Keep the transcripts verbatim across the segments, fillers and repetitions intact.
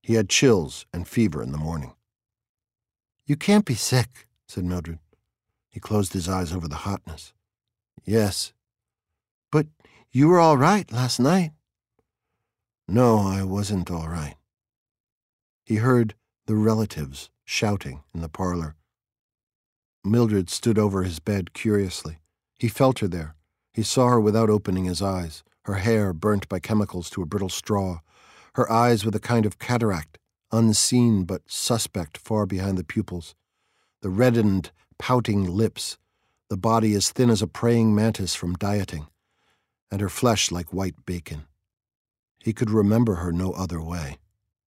He had chills and fever in the morning. "You can't be sick," said Mildred. He closed his eyes over the hotness. "Yes." "But you were all right last night." "No, I wasn't all right." He heard the relatives shouting in the parlor. Mildred stood over his bed curiously. He felt her there. He saw her without opening his eyes, her hair burnt by chemicals to a brittle straw, her eyes with a kind of cataract, unseen but suspect far behind the pupils, the reddened, pouting lips, the body as thin as a praying mantis from dieting, and her flesh like white bacon. He could remember her no other way.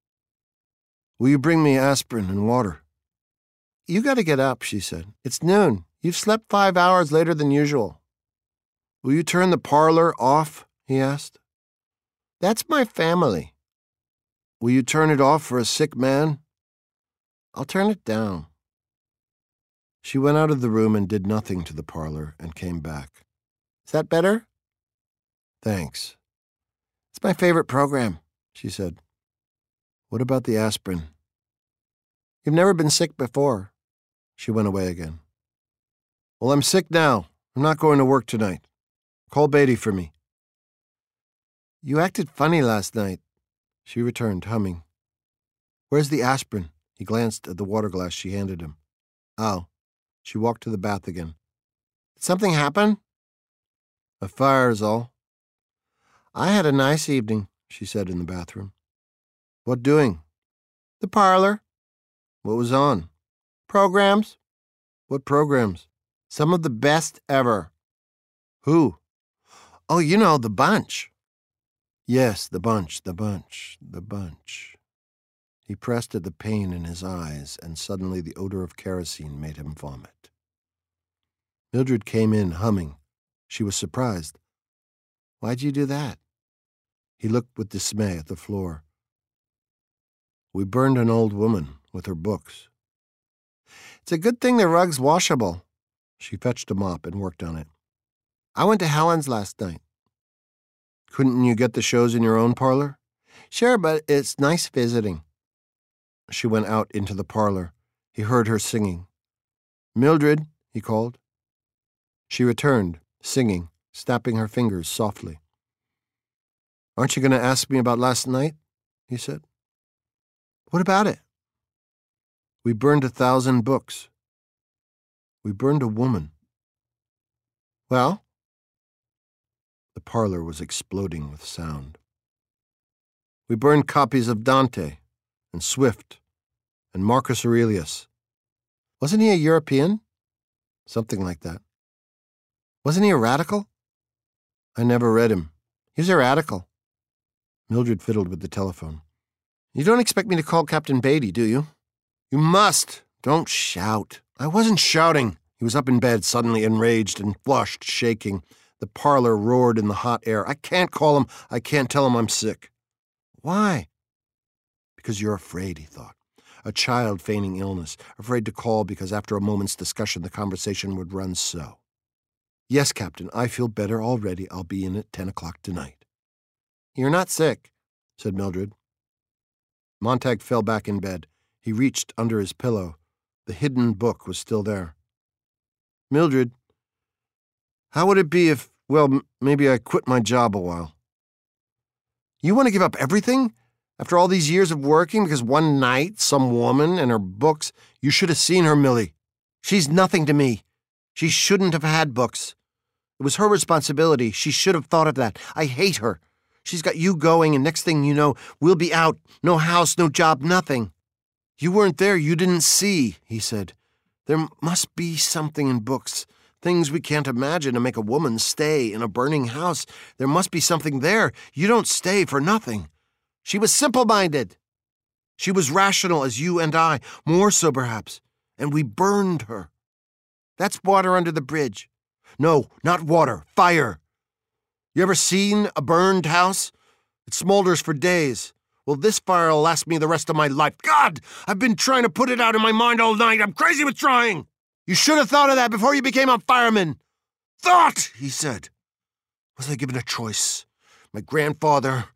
"Will you bring me aspirin and water?" "You got to get up," she said. "It's noon. You've slept five hours later than usual." "Will you turn the parlor off?" he asked. "That's my family." "Will you turn it off for a sick man?" "I'll turn it down." She went out of the room and did nothing to the parlor and came back. "Is that better?" "Thanks." "It's my favorite program," she said. "What about the aspirin?" "You've never been sick before." She went away again. "Well, I'm sick now. I'm not going to work tonight. Call Beatty for me." "You acted funny last night." She returned, humming. "Where's the aspirin?" He glanced at the water glass she handed him. "Oh." She walked to the bath again. "Did something happen?" "A fire is all." "I had a nice evening," she said in the bathroom. "What doing?" "The parlor." "What was on?" "Programs." "What programs?" "Some of the best ever." "Who?" "Oh, you know, the bunch." "Yes, the bunch, the bunch, the bunch." He pressed at the pain in his eyes, and suddenly the odor of kerosene made him vomit. Mildred came in, humming. She was surprised. "Why'd you do that?" He looked with dismay at the floor. "We burned an old woman with her books." "It's a good thing the rug's washable." She fetched a mop and worked on it. "I went to Helen's last night." "Couldn't you get the shows in your own parlor?" "Sure, but it's nice visiting." She went out into the parlor. He heard her singing. "Mildred," he called. She returned, singing, snapping her fingers softly. "Aren't you going to ask me about last night?" he said. "What about it?" "We burned a thousand books." "We burned a woman." "Well?" The parlor was exploding with sound. "We burned copies of Dante and Swift and Marcus Aurelius." "Wasn't he a European?" "Something like that." "Wasn't he a radical?" "I never read him." "He was a radical." Mildred fiddled with the telephone. "You don't expect me to call Captain Beatty, do you?" "You must. Don't shout." "I wasn't shouting." He was up in bed, suddenly enraged and flushed, shaking. The parlor roared in the hot air. "I can't call him. I can't tell him I'm sick." "Why?" "Because you're afraid," he thought. A child feigning illness, afraid to call because after a moment's discussion the conversation would run so. "Yes, Captain, I feel better already. I'll be in at ten o'clock tonight." "You're not sick," said Mildred. Montag fell back in bed. He reached under his pillow. The hidden book was still there. "Mildred, how would it be if, well, m- maybe I quit my job a while?" "You want to give up everything? After all these years of working because one night some woman and her books, you should have seen her, Millie. She's nothing to me. She shouldn't have had books. It was her responsibility. She should have thought of that. I hate her. She's got you going, and next thing you know, we'll be out. No house, no job, nothing." "You weren't there. You didn't see," he said. "There must be something in books. Things we can't imagine to make a woman stay in a burning house. There must be something there. You don't stay for nothing. She was simple-minded. She was rational as you and I, more so perhaps, and we burned her. That's water under the bridge. No, not water, fire. You ever seen a burned house? It smolders for days. Well, this fire will last me the rest of my life. God, I've been trying to put it out in my mind all night. I'm crazy with trying. You should have thought of that before you became a fireman." "Thought," he said. "Was I given a choice? My grandfather,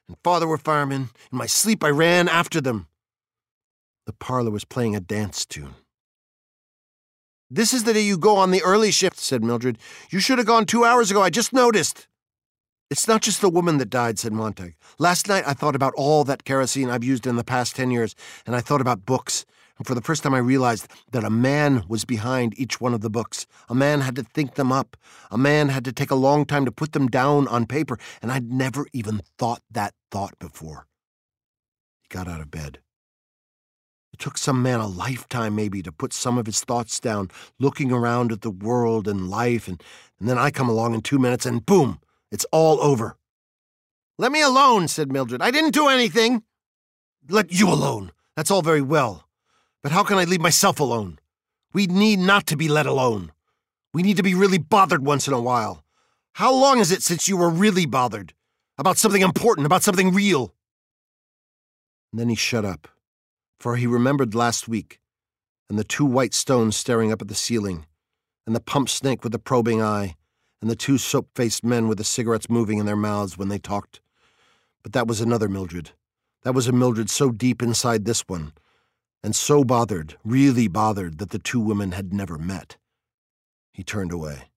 and Father were firemen. In my sleep, I ran after them. The parlor was playing a dance tune. This is the day you go on the early shift, said Mildred. You should have gone two hours ago. I just noticed. It's not just the woman that died, said Montag. Last night I thought about all that kerosene I've used in the past ten years, and I thought about books. And for the first time I realized that a man was behind each one of the books. A man had to think them up. A man had to take a long time to put them down on paper, and I'd never even thought that thought before. He got out of bed. It took some man a lifetime, maybe, to put some of his thoughts down, looking around at the world and life, and, and then I come along in two minutes, and boom, it's all over. Let me alone, said Mildred. I didn't do anything. Let you alone. That's all very well. But how can I leave myself alone? We need not to be let alone. We need to be really bothered once in a while. How long is it since you were really bothered? About something important, about something real? And then he shut up, for he remembered last week, and the two white stones staring up at the ceiling, and the pump snake with the probing eye, and the two soap-faced men with the cigarettes moving in their mouths when they talked. But that was another Mildred. That was a Mildred so deep inside this one, and so bothered, really bothered, that the two women had never met. He turned away.